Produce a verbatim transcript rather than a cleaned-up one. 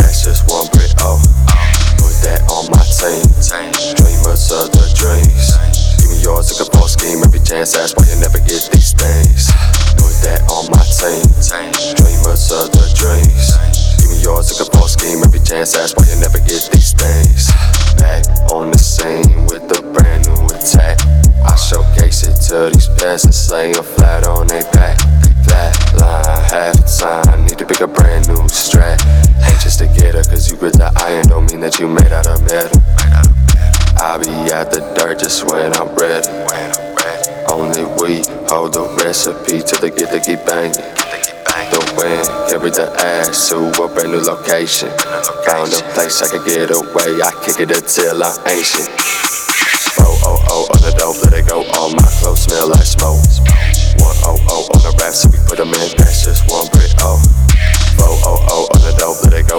that's just one brick, oh. Put that on my team. Dreamers of the dreams. Give me yours, look for a scheme. Every chance, that's why you never get these things. Put that on my team. Dreamers of the dreams. Give me yours, look for a scheme. Every chance, that's why you never get these things. Back on the scene with a brand new attack. I showcase it to these peasants, lay a flat on they back. Flat line, half time, need to pick a brand new strat. Ain't just to get her, cause you with the iron don't mean that you made out of metal. I be at the dirt just when I'm ready. Only we hold the recipe till they get to keep banging. The wind carry the ass to a brand new location. Found a place I can get away, I kick it until I'm ancient. Oh oh oh on the dope, let it go. All my clothes smell like smoke. One oh oh on the rap, so we put them in. That's just one brick. Oh oh oh oh on the dope, let it go.